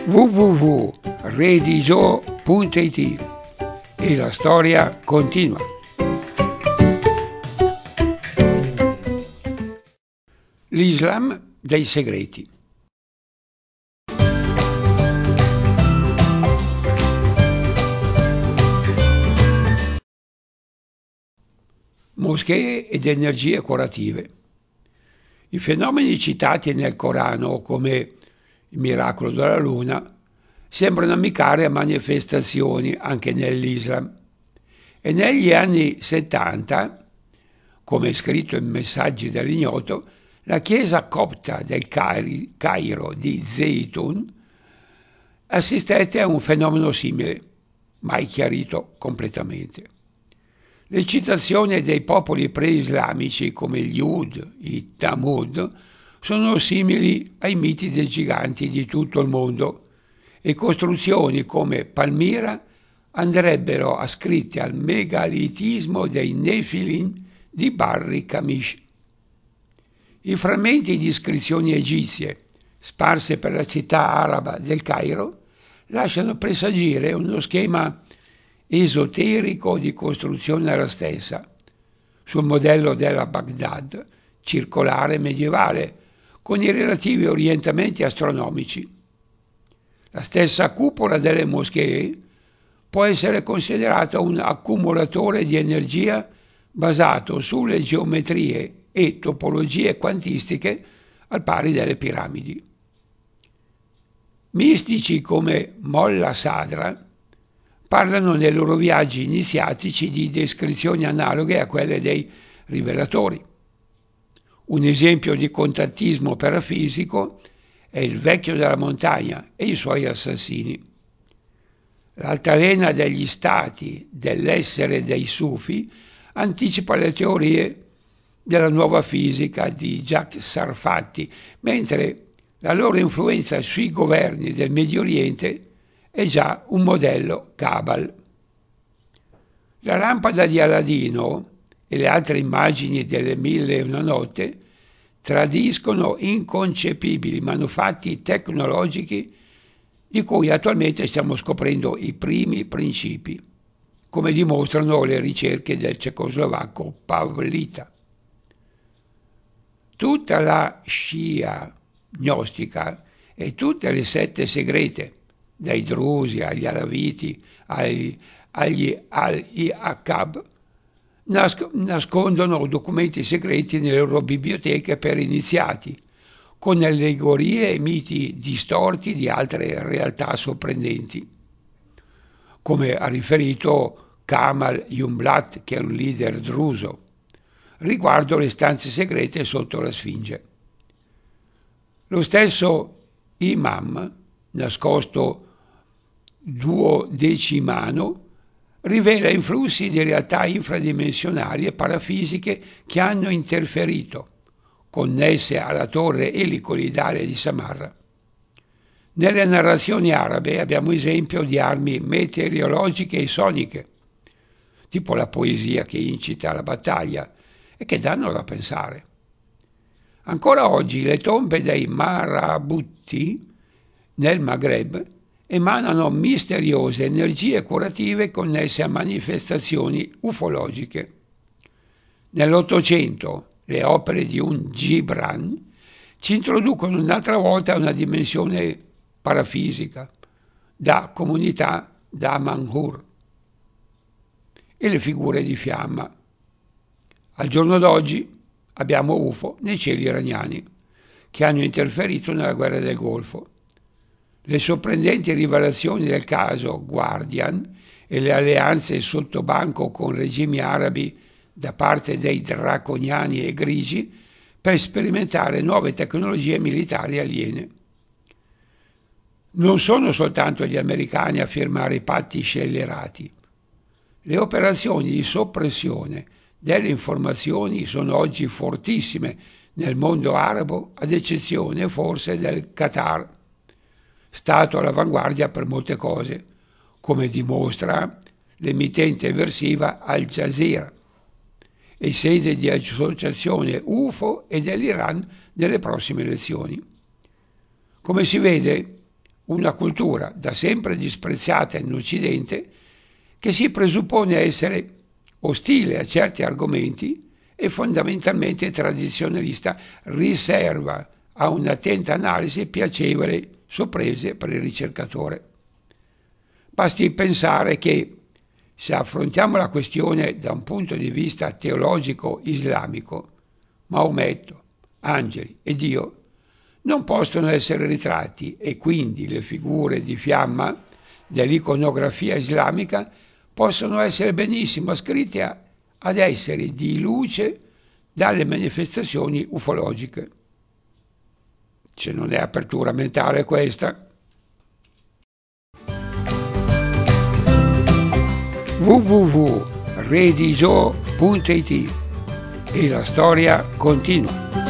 www.redigio.it e la storia continua. L'Islam dei segreti. Moschee ed energie curative. I fenomeni citati nel Corano, come il miracolo della luna, sembrano ammiccare a manifestazioni anche nell'Islam. E negli anni 70, come è scritto in Messaggi dell'ignoto, la chiesa copta del Cairo di Zeytun assistette a un fenomeno simile, mai chiarito completamente. Le citazioni dei popoli pre-islamici come gli Ud, i Tamud, sono simili ai miti dei giganti di tutto il mondo e costruzioni come Palmira andrebbero ascritte al megalitismo dei Nefilim di Barri Kamish. I frammenti di iscrizioni egizie sparse per la città araba del Cairo lasciano presagire uno schema esoterico di costruzione alla stessa, sul modello della Baghdad circolare medievale, con i relativi orientamenti astronomici. La stessa cupola delle moschee può essere considerata un accumulatore di energia basato sulle geometrie e topologie quantistiche al pari delle piramidi. Mistici come Molla Sadra parlano nei loro viaggi iniziatici di descrizioni analoghe a quelle dei rivelatori. Un esempio di contattismo parafisico è il Vecchio della Montagna e i suoi assassini. L'altalena degli stati dell'essere dei Sufi anticipa le teorie della nuova fisica di Jacques Sarfatti, mentre la loro influenza sui governi del Medio Oriente è già un modello Cabal. La lampada di Aladino e le altre immagini delle Mille e una notte tradiscono inconcepibili manufatti tecnologici di cui attualmente stiamo scoprendo i primi principi, come dimostrano le ricerche del cecoslovacco Pavlita. Tutta la scia gnostica e tutte le sette segrete, dai Drusi agli Alaviti agli Al-Aqab, nascondono documenti segreti nelle loro biblioteche per iniziati, con allegorie e miti distorti di altre realtà sorprendenti, come ha riferito Kamal Jumblat, che è un leader druso, riguardo le stanze segrete sotto la Sfinge. Lo stesso Imam, nascosto duodecimano, rivela influssi di realtà infradimensionali e parafisiche che hanno interferito, connesse alla torre elicoidale di Samarra. Nelle narrazioni arabe abbiamo esempio di armi meteorologiche e soniche, tipo la poesia che incita alla battaglia e che danno da pensare. Ancora oggi le tombe dei Marabutti nel Maghreb emanano misteriose energie curative connesse a manifestazioni ufologiche. Nell'Ottocento le opere di un Gibran ci introducono un'altra volta a una dimensione parafisica, da comunità da Manhur, e le figure di fiamma. Al giorno d'oggi abbiamo UFO nei cieli iraniani, che hanno interferito nella guerra del Golfo. Le sorprendenti rivelazioni del caso Guardian e le alleanze sottobanco con regimi arabi da parte dei draconiani e grigi per sperimentare nuove tecnologie militari aliene. Non sono soltanto gli americani a firmare i patti scellerati. Le operazioni di soppressione delle informazioni sono oggi fortissime nel mondo arabo, ad eccezione forse del Qatar, stato all'avanguardia per molte cose, come dimostra l'emittente eversiva Al Jazeera e sede di associazione UFO e dell'Iran nelle prossime elezioni. Come si vede, una cultura da sempre disprezzata in Occidente che si presuppone essere ostile a certi argomenti e fondamentalmente tradizionalista, riserva a un'attenta analisi piacevoli sorprese per il ricercatore. Basti pensare che se affrontiamo la questione da un punto di vista teologico islamico, Maometto, angeli e Dio non possono essere ritratti e quindi le figure di fiamma dell'iconografia islamica possono essere benissimo ascritte ad esseri di luce dalle manifestazioni ufologiche. Se non è apertura mentale questa. www.redigio.it e la storia continua.